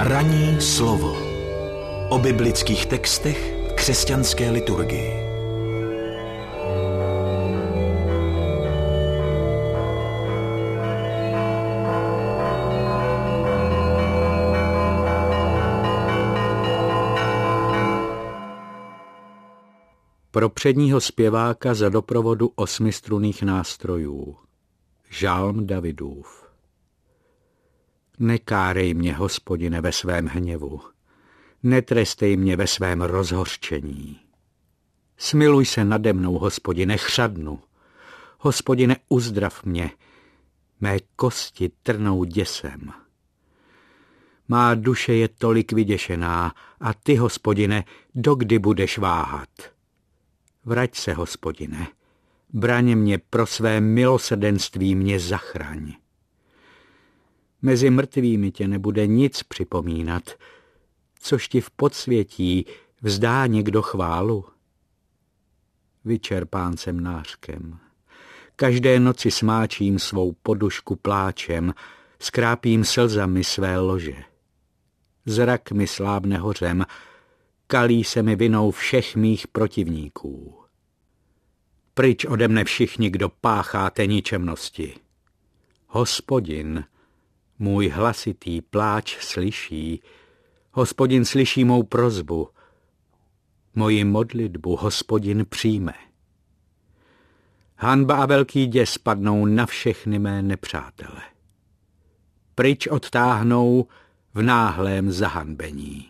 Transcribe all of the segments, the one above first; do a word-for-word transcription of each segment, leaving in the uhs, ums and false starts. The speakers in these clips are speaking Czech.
Ranní slovo o biblických textech v křesťanské liturgii. Pro předního zpěváka za doprovodu osmistrunných nástrojů. Žalm Davidův. Nekárej mě, Hospodine, ve svém hněvu, netrestej mě ve svém rozhořčení. Smiluj se nade mnou, Hospodine, chřadnu. Hospodine, uzdrav mě, mé kosti trnou děsem. Má duše je tolik vyděšená a ty, Hospodine, dokdy budeš váhat? Vrať se, Hospodine, braň mě, pro své milosrdenství mě zachraň. Mezi mrtvými tě nebude nic připomínat, což ti v podsvětí vzdá někdo chválu. Vyčerpán jsem nářkem, každé noci smáčím svou podušku pláčem, skrápím slzami své lože. Zrak mi slábne hořem, kalí se mi vinou všech mých protivníků. Pryč ode mne všichni, kdo pácháte ničemnosti. Hospodin můj hlasitý pláč slyší, Hospodin slyší mou prosbu, moji modlitbu Hospodin přijme. Hanba a velký děs padnou na všechny mé nepřátele. Pryč odtáhnou v náhlém zahanbení.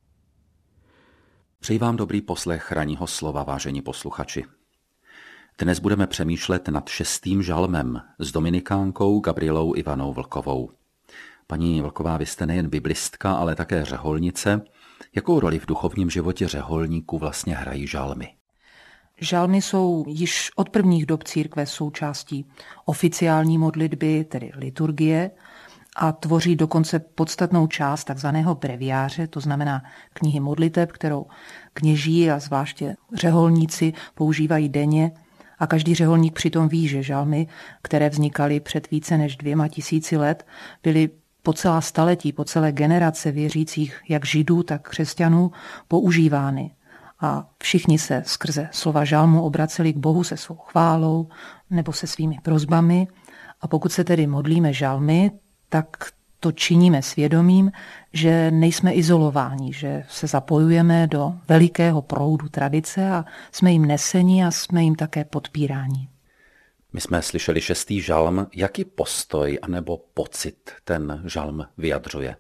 Přeji vám dobrý poslech ranního slova, vážení posluchači. Dnes budeme přemýšlet nad šestým žalmem s dominikánkou Gabrielou Ivanou Vlkovou. Paní Vlková, vy jste nejen biblistka, ale také řeholnice. Jakou roli v duchovním životě řeholníků vlastně hrají žalmy? Žalmy jsou již od prvních dob církve součástí oficiální modlitby, tedy liturgie, a tvoří dokonce podstatnou část takzvaného breviáře, to znamená knihy modliteb, kterou kněží a zvláště řeholníci používají denně. A každý řeholník přitom ví, že žalmy, které vznikaly před více než dvěma tisíci let, byly po celá staletí, po celé generace věřících, jak židů, tak křesťanů, používány. A všichni se skrze slova žalmu obraceli k Bohu se svou chválou nebo se svými prosbami. A pokud se tedy modlíme žalmy, tak to činíme svědomím, že nejsme izolováni, že se zapojujeme do velikého proudu tradice a jsme jim neseni a jsme jim také podpíráni. My jsme slyšeli šestý žalm. Jaký postoj anebo pocit ten žalm vyjadřuje?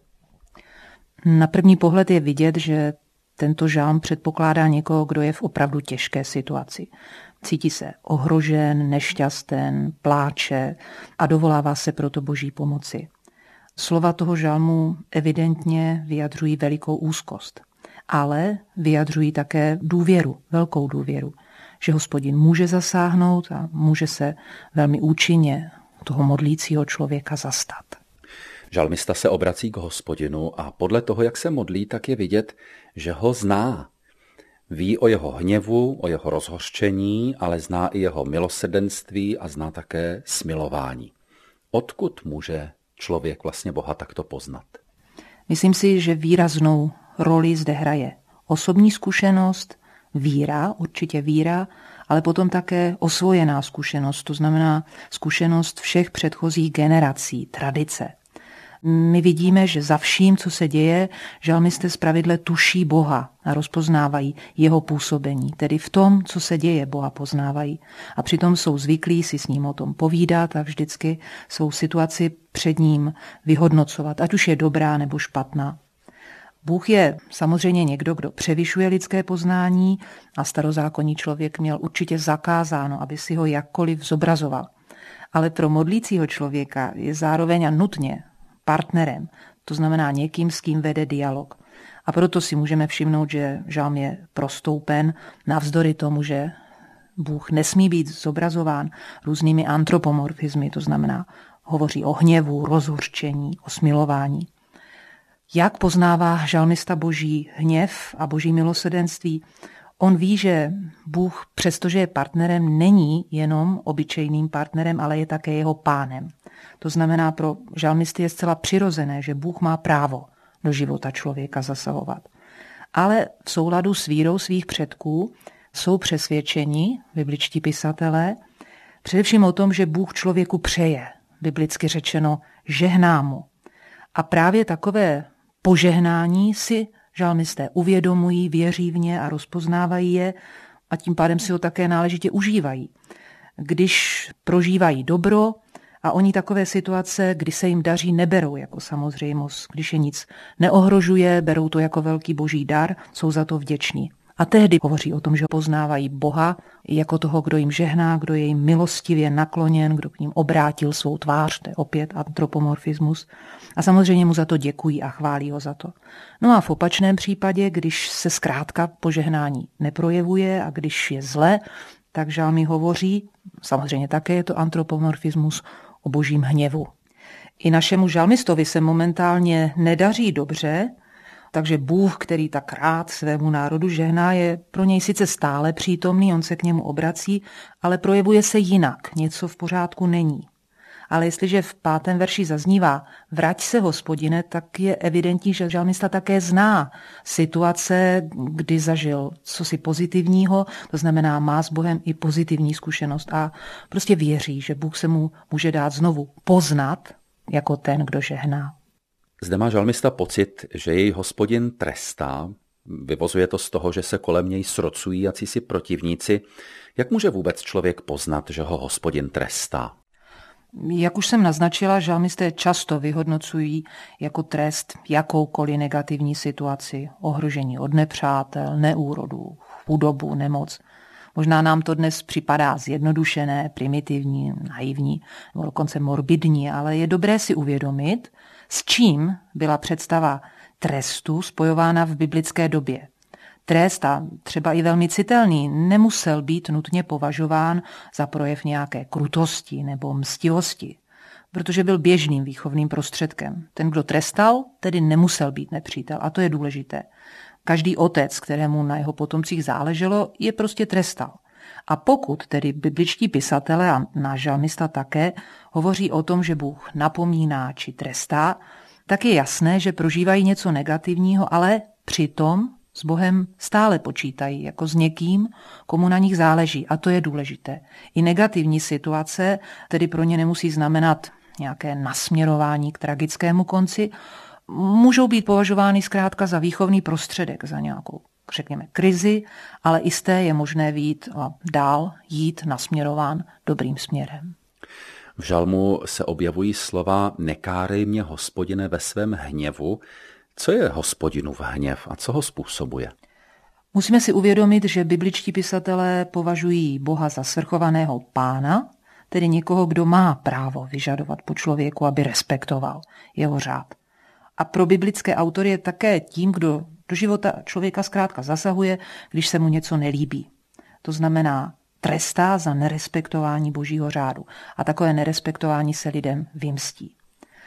Na první pohled je vidět, že tento žalm předpokládá někoho, kdo je v opravdu těžké situaci. Cítí se ohrožen, nešťasten, pláče a dovolává se proto Boží pomoci. Slova toho žalmu evidentně vyjadřují velikou úzkost, ale vyjadřují také důvěru, velkou důvěru, že Hospodin může zasáhnout a může se velmi účinně toho modlícího člověka zastat. Žalmista se obrací k Hospodinu a podle toho, jak se modlí, tak je vidět, že ho zná. Ví o jeho hněvu, o jeho rozhořčení, ale zná i jeho milosrdenství a zná také smilování. Odkud může člověk vlastně Boha takto poznat? Myslím si, že výraznou roli zde hraje osobní zkušenost, víra, určitě víra, ale potom také osvojená zkušenost, to znamená zkušenost všech předchozích generací, tradice. My vidíme, že za vším, co se děje, žalmisté zpravidle tuší Boha a rozpoznávají jeho působení. Tedy v tom, co se děje, Boha poznávají. A přitom jsou zvyklí si s ním o tom povídat a vždycky svou situaci před ním vyhodnocovat, ať už je dobrá nebo špatná. Bůh je samozřejmě někdo, kdo převyšuje lidské poznání a starozákonní člověk měl určitě zakázáno, aby si ho jakkoliv zobrazoval. Ale pro modlícího člověka je zároveň a nutně partnerem, to znamená někým, s kým vede dialog. A proto si můžeme všimnout, že žalm je prostoupen navzdory tomu, že Bůh nesmí být zobrazován různými antropomorfismy, to znamená hovoří o hněvu, rozhořčení, o smilování. Jak poznává žalmista Boží hněv a Boží milosrdenství? On ví, že Bůh, přestože je partnerem, není jenom obyčejným partnerem, ale je také jeho pánem. To znamená, pro žalmisty je zcela přirozené, že Bůh má právo do života člověka zasahovat. Ale v souladu s vírou svých předků jsou přesvědčeni bibličtí pisatelé především o tom, že Bůh člověku přeje, biblicky řečeno žehná mu. A právě takové požehnání si žalmisté uvědomují, věří v ně a rozpoznávají je a tím pádem si ho také náležitě užívají. Když prožívají dobro a oni takové situace, kdy se jim daří, neberou jako samozřejmost. Když je nic neohrožuje, berou to jako velký boží dar, jsou za to vděční. A tehdy hovoří o tom, že poznávají Boha jako toho, kdo jim žehná, kdo je jim milostivě nakloněn, kdo k ním obrátil svou tvář, to je opět antropomorfismus. A samozřejmě mu za to děkují a chválí ho za to. No a v opačném případě, když se zkrátka požehnání neprojevuje a když je zle, tak žalmy hovoří, samozřejmě také je to antropomorfismus, o božím hněvu. I našemu žalmistovi se momentálně nedaří dobře, takže Bůh, který tak rád svému národu žehná, je pro něj sice stále přítomný, on se k němu obrací, ale projevuje se jinak, něco v pořádku není. Ale jestliže v pátém verši zaznívá vrať se, Hospodine, tak je evidentní, že žalmista také zná situace, kdy zažil cosi pozitivního, to znamená má s Bohem i pozitivní zkušenost a prostě věří, že Bůh se mu může dát znovu poznat jako ten, kdo žehná. Zde má žalmista pocit, že jej Hospodin trestá. Vyvozuje to z toho, že se kolem něj srocují jacísi protivníci. Jak může vůbec člověk poznat, že ho Hospodin trestá? Jak už jsem naznačila, žalmisté často vyhodnocují jako trest jakoukoliv negativní situaci, ohrožení od nepřátel, neúrodu, chudobu, nemoc. Možná nám to dnes připadá zjednodušené, primitivní, naivní, nebo dokonce morbidní, ale je dobré si uvědomit, s čím byla představa trestu spojována v biblické době. Trest, a třeba i velmi citelný, nemusel být nutně považován za projev nějaké krutosti nebo mstivosti, protože byl běžným výchovným prostředkem. Ten, kdo trestal, tedy nemusel být nepřítel a to je důležité. Každý otec, kterému na jeho potomcích záleželo, je prostě trestal. A pokud tedy bibličtí pisatelé a náš žalmista také hovoří o tom, že Bůh napomíná či trestá, tak je jasné, že prožívají něco negativního, ale přitom s Bohem stále počítají jako s někým, komu na nich záleží. A to je důležité. I negativní situace tedy pro ně nemusí znamenat nějaké nasměrování k tragickému konci, můžou být považovány zkrátka za výchovný prostředek, za nějakou, řekněme, krizi, ale i z té je možné vyjít a dál jít nasměrován dobrým směrem. V žalmu se objevují slova nekárej mě, Hospodine, ve svém hněvu. Co je Hospodinův hněv a co ho způsobuje? Musíme si uvědomit, že bibličtí pisatelé považují Boha za svrchovaného pána, tedy někoho, kdo má právo vyžadovat po člověku, aby respektoval jeho řád. A pro biblické autory je také tím, kdo do života člověka zkrátka zasahuje, když se mu něco nelíbí. To znamená trestá za nerespektování božího řádu. A takové nerespektování se lidem vymstí.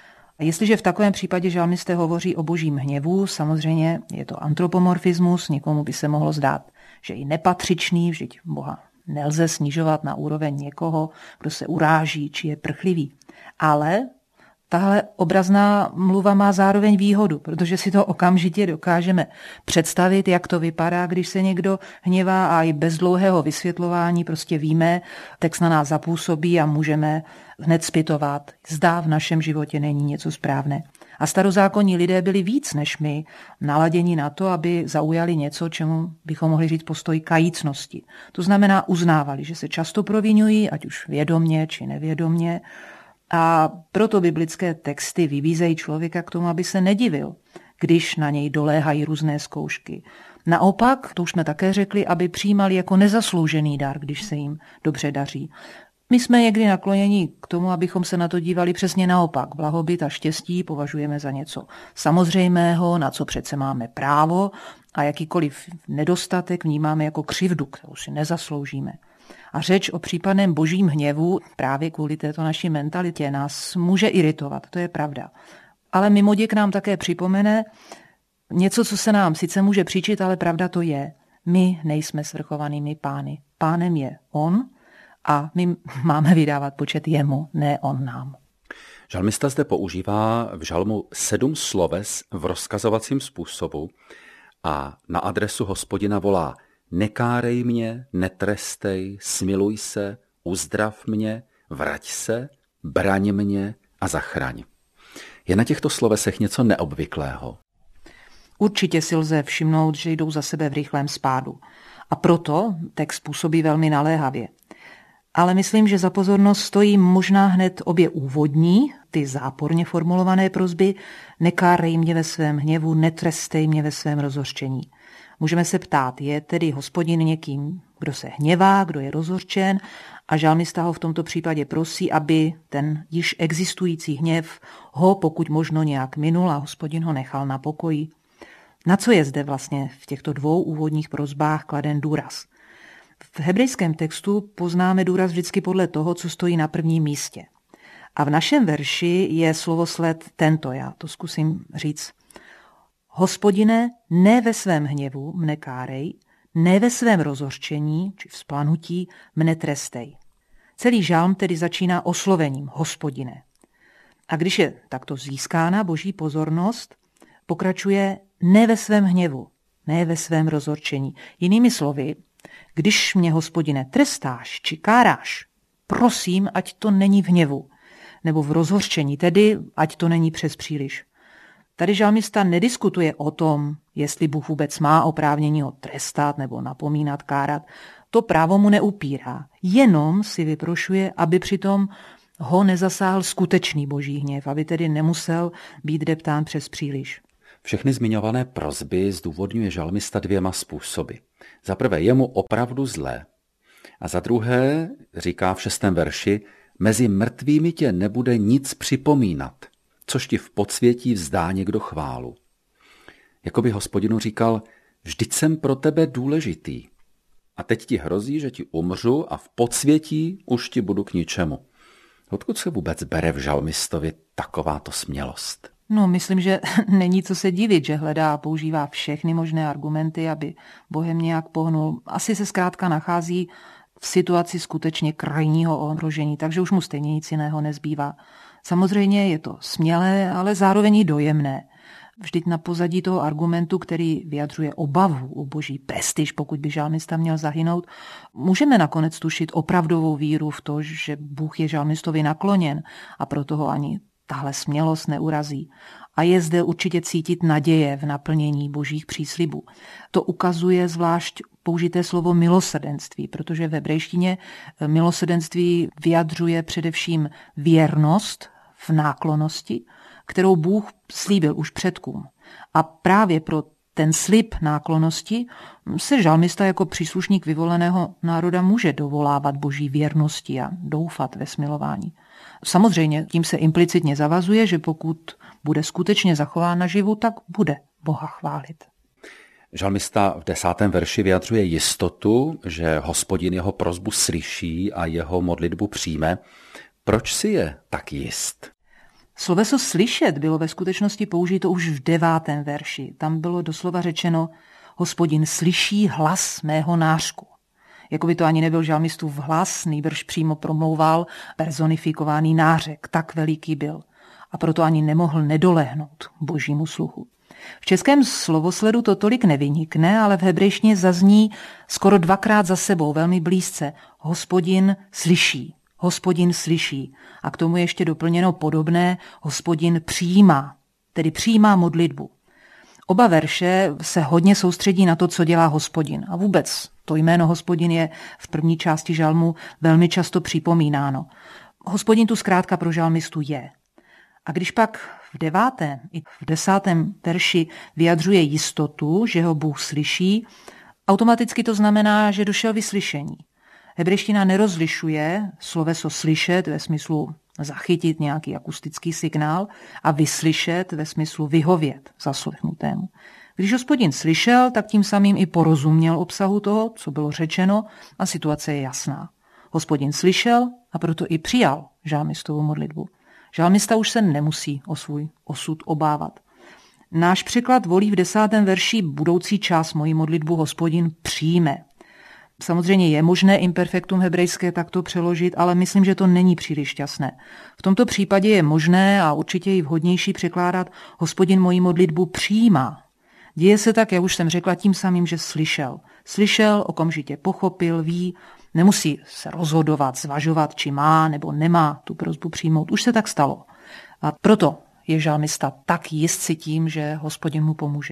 A jestliže v takovém případě žalmisté hovoří o božím hněvu, samozřejmě je to antropomorfismus, někomu by se mohlo zdát, že i nepatřičný, vždyť Boha nelze snižovat na úroveň někoho, kdo se uráží či je prchlivý. Ale tahle obrazná mluva má zároveň výhodu, protože si to okamžitě dokážeme představit, jak to vypadá, když se někdo hněvá a i bez dlouhého vysvětlování prostě víme, text na nás zapůsobí a můžeme hned zpytovat. Zda v našem životě není něco správné. A starozákonní lidé byli víc než my naladěni na to, aby zaujali něco, čemu bychom mohli říct postoj kajícnosti. To znamená uznávali, že se často proviňují, ať už vědomně či nevědomně, a proto biblické texty vybízejí člověka k tomu, aby se nedivil, když na něj doléhají různé zkoušky. Naopak, to už jsme také řekli, aby přijímali jako nezasloužený dar, když se jim dobře daří. My jsme někdy nakloněni k tomu, abychom se na to dívali přesně naopak. Blahobyt a štěstí považujeme za něco samozřejmého, na co přece máme právo a jakýkoliv nedostatek vnímáme jako křivdu, kterou si nezasloužíme. A řeč o případném božím hněvu právě kvůli této naší mentalitě nás může iritovat, to je pravda. Ale mimoděk nám také připomene něco, co se nám sice může příčit, ale pravda to je. My nejsme svrchovanými pány. Pánem je on a my máme vydávat počet jemu, ne on nám. Žalmista zde používá v žalmu sedm sloves v rozkazovacím způsobu a na adresu Hospodina volá: nekárej mě, netrestej, smiluj se, uzdrav mě, vrať se, braň mě a zachraň. Je na těchto slovesech něco neobvyklého? Určitě si lze všimnout, že jdou za sebe v rychlém spádu. A proto text působí velmi naléhavě. Ale myslím, že za pozornost stojí možná hned obě úvodní, ty záporně formulované prosby: nekárej mě ve svém hněvu, netrestej mě ve svém rozhořčení. Můžeme se ptát, je tedy Hospodin někým, kdo se hněvá, kdo je rozhořčen, a žalmista ho v tomto případě prosí, aby ten již existující hněv ho pokud možno nějak minul a Hospodin ho nechal na pokoji. Na co je zde vlastně v těchto dvou úvodních prosbách kladen důraz? V hebrejském textu poznáme důraz vždycky podle toho, co stojí na prvním místě. A v našem verši je slovosled tento, já to zkusím říct. Hospodine, ne ve svém hněvu mne kárej, ne ve svém rozhořčení či vzplanutí mne trestej. Celý žalm tedy začíná oslovením Hospodine. A když je takto získána boží pozornost, pokračuje ne ve svém hněvu, ne ve svém rozhořčení. Jinými slovy, když mě, Hospodine, trestáš či káráš, prosím, ať to není v hněvu nebo v rozhořčení, tedy ať to není přes příliš. Tady žalmista nediskutuje o tom, jestli Bůh vůbec má oprávnění ho trestat nebo napomínat, kárat. To právo mu neupírá. Jenom si vyprošuje, aby přitom ho nezasáhl skutečný boží hněv, aby tedy nemusel být deptán přes příliš. Všechny zmiňované prosby zdůvodňuje žalmista dvěma způsoby. Za prvé, je mu opravdu zlé. A za druhé, říká v šestém verši, mezi mrtvými tě nebude nic připomínat, což ti v podsvětí vzdá někdo chválu. Jakoby Hospodinu říkal, vždyť jsem pro tebe důležitý. A teď ti hrozí, že ti umřu a v podsvětí už ti budu k ničemu. Odkud se vůbec bere v žalmistovi takováto smělost? No, myslím, že není co se divit, že hledá a používá všechny možné argumenty, aby Bohem nějak pohnul. Asi se zkrátka nachází v situaci skutečně krajního ohrožení, takže už mu stejně nic jiného nezbývá. Samozřejmě je to smělé, ale zároveň i dojemné. Vždyť na pozadí toho argumentu, který vyjadřuje obavu o boží prestiž, pokud by žalmista měl zahynout, můžeme nakonec tušit opravdovou víru v to, že Bůh je žalmistovi nakloněn a proto ho ani tahle smělost neurazí. A je zde určitě cítit naděje v naplnění božích příslibů. To ukazuje zvlášť použité slovo milosrdenství, protože v hebrejštině milosrdenství vyjadřuje především věrnost v náklonnosti, kterou Bůh slíbil už předkům. A právě pro ten slib náklonnosti se žalmista jako příslušník vyvoleného národa může dovolávat boží věrnosti a doufat ve smilování. Samozřejmě tím se implicitně zavazuje, že pokud bude skutečně zachován naživu, tak bude Boha chválit. Žalmista v desátém verši vyjadřuje jistotu, že Hospodin jeho prosbu slyší a jeho modlitbu přijme. Proč si je tak jist? Sloveso slyšet bylo ve skutečnosti použito už v devátém verši. Tam bylo doslova řečeno, Hospodin slyší hlas mého nářku. Jakoby to ani nebyl žalmistův hlas, nýbrž přímo promlouval personifikovaný nářek, tak veliký byl. A proto ani nemohl nedolehnout božímu sluchu. V českém slovosledu to tolik nevynikne, ale v hebrejštině zazní skoro dvakrát za sebou, velmi blízce. Hospodin slyší. Hospodin slyší. A k tomu je ještě doplněno podobné, Hospodin přijímá, tedy přijímá modlitbu. Oba verše se hodně soustředí na to, co dělá Hospodin. A vůbec to jméno Hospodin je v první části žalmu velmi často připomínáno. Hospodin tu zkrátka pro žalmistu je. A když pak v devátém i v desátém verši vyjadřuje jistotu, že ho Bůh slyší, automaticky to znamená, že došel vyslyšení. Hebrejština nerozlišuje sloveso slyšet ve smyslu zachytit nějaký akustický signál a vyslyšet ve smyslu vyhovět zaslechnutému. Když Hospodin slyšel, tak tím samým i porozuměl obsahu toho, co bylo řečeno, a situace je jasná. Hospodin slyšel a proto i přijal žalmistovou modlitbu. Žalmista už se nemusí o svůj osud obávat. Náš překlad volí v desátém verši budoucí čas moji modlitbu Hospodin přijme. Samozřejmě je možné imperfektum hebrejské takto přeložit, ale myslím, že to není příliš šťastné. V tomto případě je možné a určitě i vhodnější překládat Hospodin moji modlitbu přijímá. Děje se tak, jak už jsem řekla, tím samým, že slyšel. Slyšel, okamžitě pochopil, ví, nemusí se rozhodovat, zvažovat, či má nebo nemá tu prosbu přijmout. Už se tak stalo. A proto je žalmista tak jist si tím, že Hospodin mu pomůže.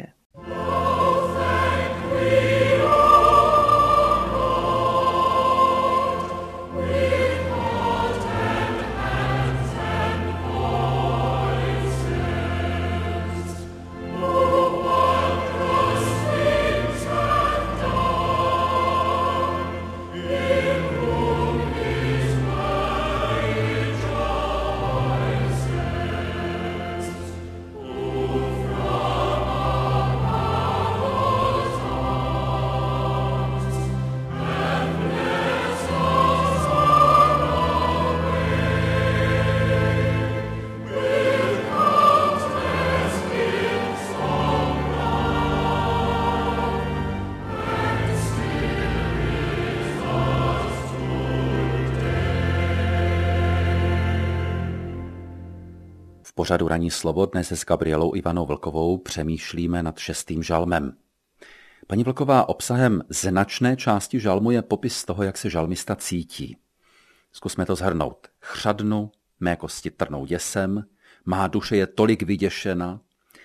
V pořadu Ranní slovo dnes s Gabrielou Ivanou Vlkovou přemýšlíme nad šestým žalmem. Paní Vlková, obsahem značné části žalmu je popis toho, jak se žalmista cítí. Zkusme to shrnout. Chřadnu, mé kosti trnou děsem, má duše je tolik vyděšena,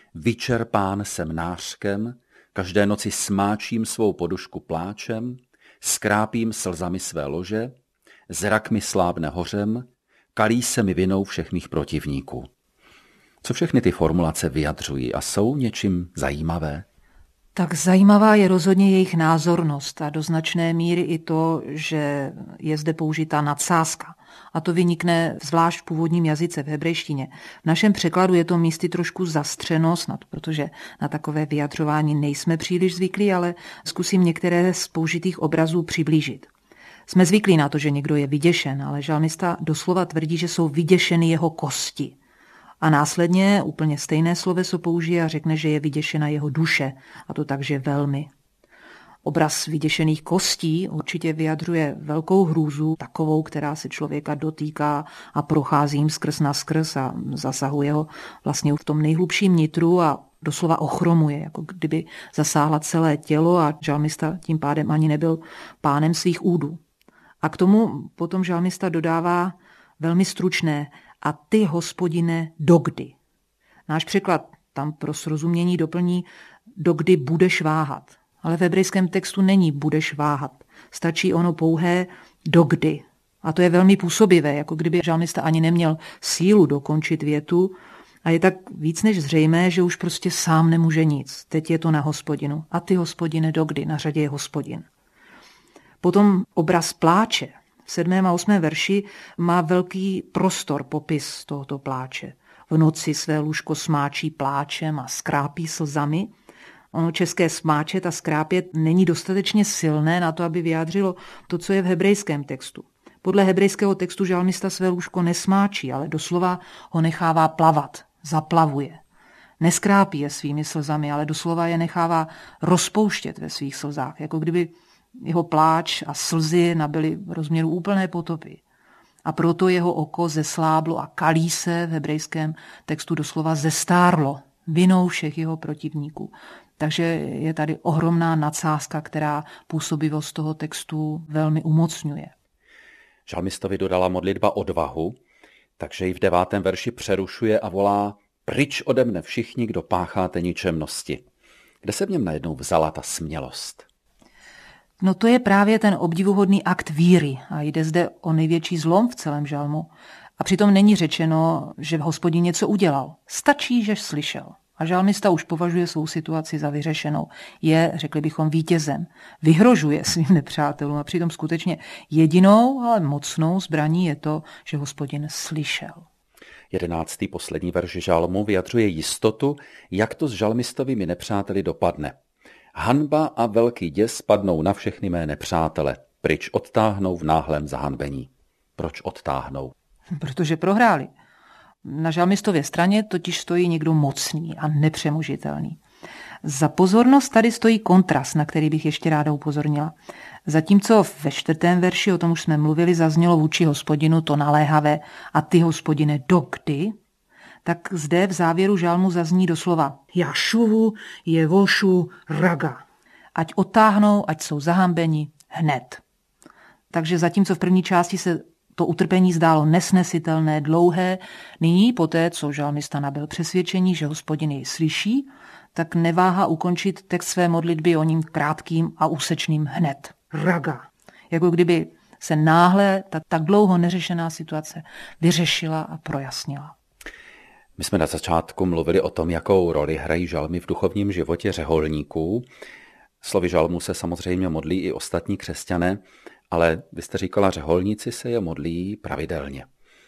vyčerpán jsem nářkem, každé noci smáčím svou podušku pláčem, skrápím slzami své lože, zrak mi slábne hořem, kalí se mi vinou všech mých protivníků. Co všechny ty formulace vyjadřují a jsou něčím zajímavé? Tak zajímavá je rozhodně jejich názornost a do značné míry i to, že je zde použitá nadsázka. A to vynikne zvlášť v původním jazyce, v hebrejštině. V našem překladu je to místy trošku zastřeno, snad protože na takové vyjadřování nejsme příliš zvyklí, ale zkusím některé z použitých obrazů přiblížit. Jsme zvyklí na to, že někdo je vyděšen, ale žalmista doslova tvrdí, že jsou vyděšeny jeho kosti. A následně úplně stejné sloveso použije a řekne, že je vyděšena jeho duše, a to takže velmi. Obraz vyděšených kostí určitě vyjadřuje velkou hrůzu, takovou, která se člověka dotýká a prochází jim skrz na skrz a zasahuje ho vlastně v tom nejhlubším nitru a doslova ochromuje, jako kdyby zasáhla celé tělo a žalmista tím pádem ani nebyl pánem svých údů. A k tomu potom žalmista dodává velmi stručné: a ty, Hospodine, dokdy. Náš překlad tam pro srozumění doplní, dokdy budeš váhat. Ale v hebrejském textu není budeš váhat. Stačí ono pouhé dokdy. A to je velmi působivé, jako kdyby žalmista ani neměl sílu dokončit větu. A je tak víc než zřejmé, že už prostě sám nemůže nic. Teď je to na Hospodinu. A ty, Hospodine, dokdy. Na řadě je Hospodin. Potom obraz pláče. V sedmém a osmém verši má velký prostor popis tohoto pláče. V noci své lůžko smáčí pláčem a skrápí slzami. Ono české smáčet a skrápět není dostatečně silné na to, aby vyjádřilo to, co je v hebrejském textu. Podle hebrejského textu žalmista své lůžko nesmáčí, ale doslova ho nechává plavat, zaplavuje. Neskrápí je svými slzami, ale doslova je nechává rozpouštět ve svých slzách, jako kdyby jeho pláč a slzy nabyly rozměru úplné potopy. A proto jeho oko zesláblo a kalí se v hebrejském textu doslova zestárlo vinou všech jeho protivníků. Takže je tady ohromná nadsázka, která působivost toho textu velmi umocňuje. Žalmistovi dodala modlitba odvahu, takže ji v devátém verši přerušuje a volá: pryč ode mne všichni, kdo pácháte ničemnosti. Kde se v něm najednou vzala ta smělost? No to je právě ten obdivuhodný akt víry a jde zde o největší zlom v celém žalmu. A přitom není řečeno, že Hospodin něco udělal. Stačí, že slyšel. A žalmista už považuje svou situaci za vyřešenou. Je, řekli bychom, vítězem. Vyhrožuje svým nepřátelům a přitom skutečně jedinou, ale mocnou zbraní je to, že Hospodin slyšel. Jedenáctý poslední verš žalmu vyjadřuje jistotu, jak to s žalmistovými nepřáteli dopadne. Hanba a velký děs padnou na všechny mé nepřátele, pryč odtáhnou v náhlém zahanbení. Proč odtáhnou? Protože prohráli. Na žalmistově straně totiž stojí někdo mocný a nepřemožitelný. Za pozornost tady stojí kontrast, na který bych ještě ráda upozornila. Zatímco ve čtvrtém verši, o tom už jsme mluvili, zaznělo vůči Hospodinu to naléhavé a ty, Hospodine, dokdy, tak zde v závěru žalmu zazní doslova Jašuvu je vošu raga. Ať otáhnou, ať jsou zahambeni hned. Takže zatímco v první části se to utrpení zdálo nesnesitelné, dlouhé, nyní poté, co žalmista nabyl přesvědčení, že Hospodin jej slyší, tak neváhá ukončit text své modlitby o ním krátkým a úsečným hned. Raga. Jako kdyby se náhle ta tak dlouho neřešená situace vyřešila a projasnila. My jsme na začátku mluvili o tom, jakou roli hrají žalmy v duchovním životě řeholníků. Slovy žalmu se samozřejmě modlí i ostatní křesťané, ale vy jste říkala, řeholníci se je modlí pravidelně.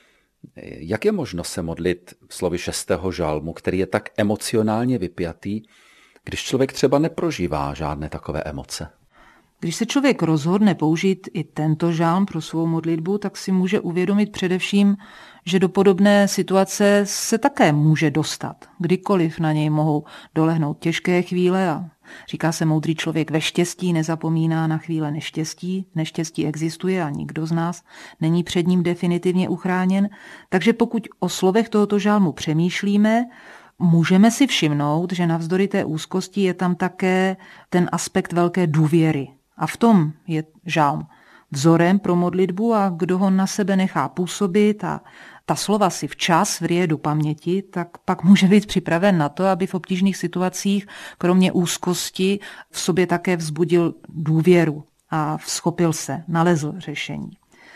Jak je možno se modlit slovy šestého žalmu, který je tak emocionálně vypjatý, když člověk třeba neprožívá žádné takové emoce? Když se člověk rozhodne použít i tento žalm pro svou modlitbu, tak si může uvědomit především, že do podobné situace se také může dostat. Kdykoliv na něj mohou dolehnout těžké chvíle a říká se, moudrý člověk ve štěstí nezapomíná na chvíle neštěstí. Neštěstí existuje a nikdo z nás není před ním definitivně uchráněn. Takže pokud o slovech tohoto žalmu přemýšlíme, můžeme si všimnout, že navzdory té úzkosti je tam také ten aspekt velké důvěry. A v tom je žalm vzorem pro modlitbu a kdo ho na sebe nechá působit a ta slova si včas vrije do paměti, tak pak může být připraven na to, aby v obtížných situacích kromě úzkosti v sobě také vzbudil důvěru a vzchopil se, nalezl řešení.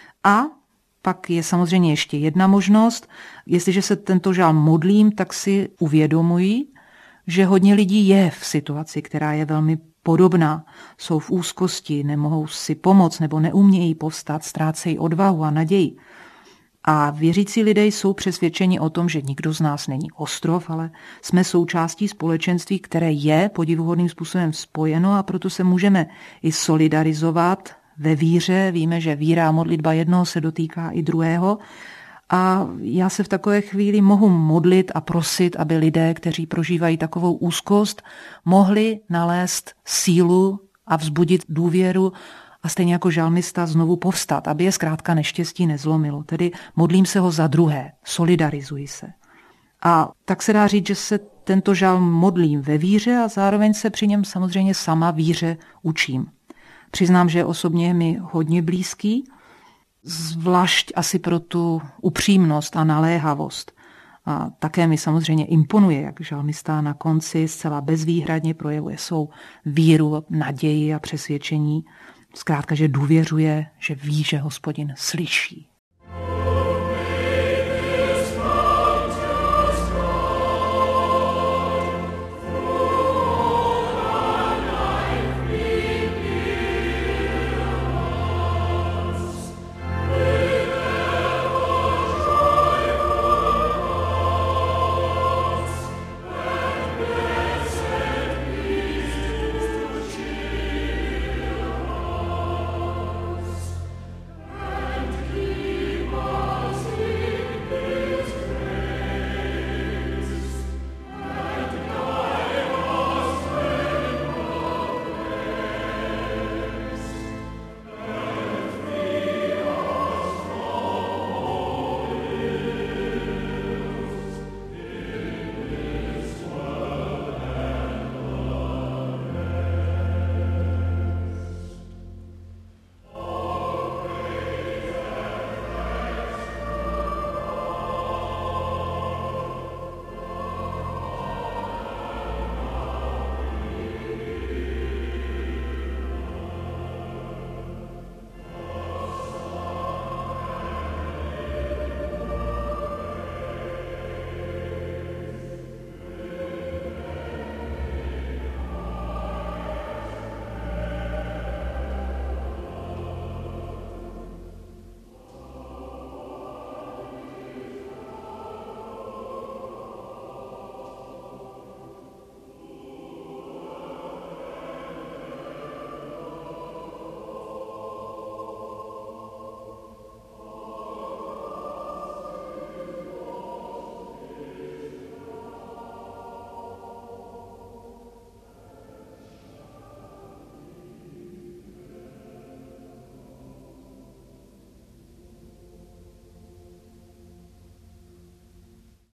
A pak je samozřejmě ještě jedna možnost. Jestliže se tento žalm modlím, tak si uvědomuji, že hodně lidí je v situaci, která je velmi podobná. Jsou v úzkosti, nemohou si pomoct nebo neumějí povstat, ztrácejí odvahu a naději. A věřící lidé jsou přesvědčeni o tom, že nikdo z nás není ostrov, ale jsme součástí společenství, které je podivuhodným způsobem spojeno a proto se můžeme i solidarizovat ve víře. Víme, že víra a modlitba jednoho se dotýká i druhého. A já se v takové chvíli mohu modlit a prosit, aby lidé, kteří prožívají takovou úzkost, mohli nalézt sílu a vzbudit důvěru a stejně jako žalmista znovu povstat, aby je zkrátka neštěstí nezlomilo. Tedy modlím se ho za druhé, solidarizuji se. A tak se dá říct, že se tento žalm modlím ve víře a zároveň se při něm samozřejmě sama víře učím. Přiznám, že osobně je mi hodně blízký, zvlášť asi pro tu upřímnost a naléhavost. A také mi samozřejmě imponuje, jak žalmista na konci zcela bezvýhradně projevuje svou víru, naději a přesvědčení. Zkrátka, že důvěřuje, že ví, že Hospodin slyší.